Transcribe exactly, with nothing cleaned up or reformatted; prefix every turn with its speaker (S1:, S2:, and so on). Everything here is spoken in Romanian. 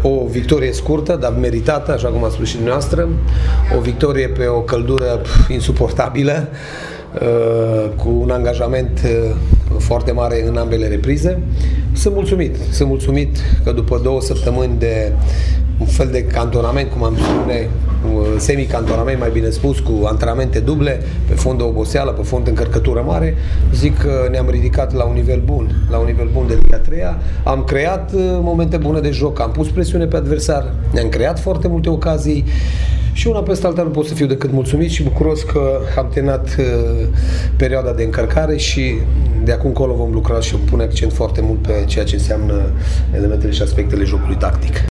S1: O victorie scurtă, dar meritată, așa cum a spus și dumneavoastră. O victorie pe o căldură insuportabilă, cu un angajament foarte mare în ambele reprize. Sunt mulțumit. Sunt mulțumit că după două săptămâni de un fel de cantonament, cum am spune, semi-cantonament, mai bine spus, cu antrenamente duble, pe fond de oboseală, pe fond de încărcătură mare, zic că ne-am ridicat la un nivel bun, la un nivel bun de Liga a treia. Am creat momente bune de joc, am pus presiune pe adversar, ne-am creat foarte multe ocazii și una peste alta nu pot să fiu decât mulțumit și bucuros că am terminat uh, perioada de încărcare și de acum încolo vom lucra și pune accent foarte mult pe ceea ce înseamnă elementele și aspectele jocului tactic.